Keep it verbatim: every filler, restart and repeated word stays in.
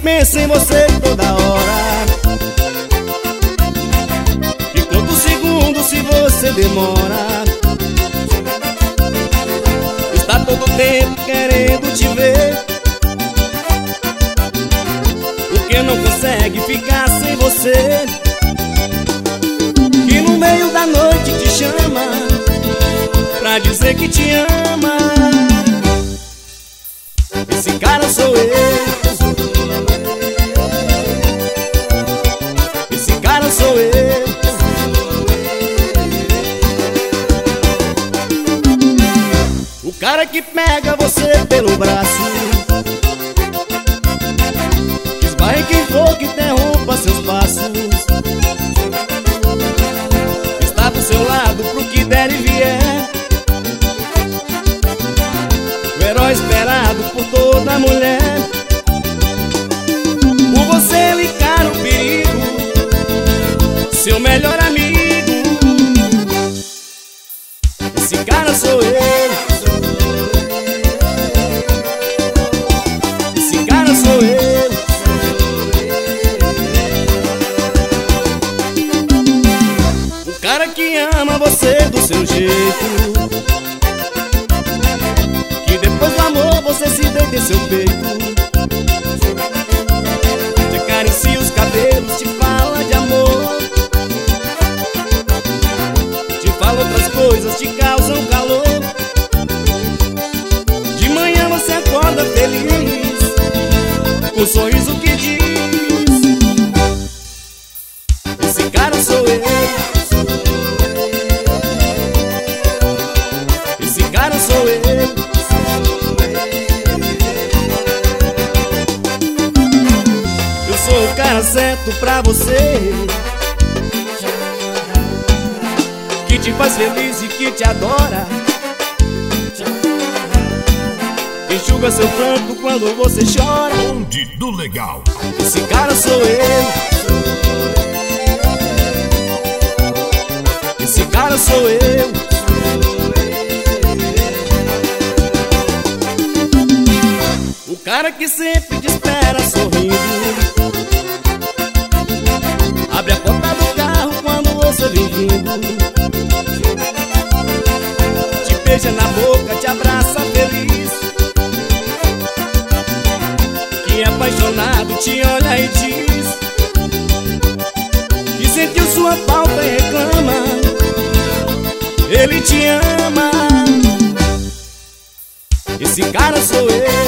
pensa em você toda hora. E quantos segundos se você demora? Está todo tempo querendo te ver, porque não consegue ficar sem você. E no meio da noite te chama pra dizer que te ama. Esse cara sou eu, esse cara sou eu. O cara que pega você pelo braço, que esbarre quem for, que interrompa seus passos, está do seu lado pro que der e vier, o herói esperado por toda mulher. Por você ele encara o perigo, seu melhor amigo. Esse cara sou eu, esse cara sou eu. O cara que ama você do seu jeito, que depois do amor você se deita em seu peito, te acaricia os cabelos, te fala de amor, te fala outras coisas, te causam calor. De manhã você acorda feliz, com um sorriso que diz: esse cara sou eu, esse cara sou eu. Eu sou o cara certo pra você, que te faz feliz e que te adora, enxuga seu pranto quando você chora. Bonde do Legal. Esse cara sou eu, esse cara sou eu. O cara que sempre te espera sorrindo, abre a porta do carro quando você vem vindo, te beija na boca, te abraça feliz, que apaixonado te olha e diz que sentiu sua falta e reclama, ele te ama. Esse cara sou eu,